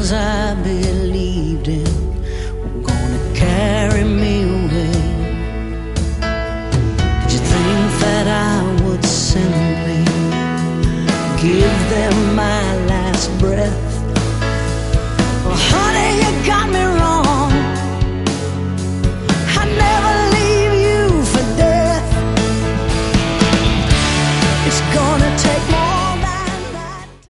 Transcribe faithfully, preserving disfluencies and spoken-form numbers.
things I believed in were gonna carry me away. Did you think that I would simply give them my last breath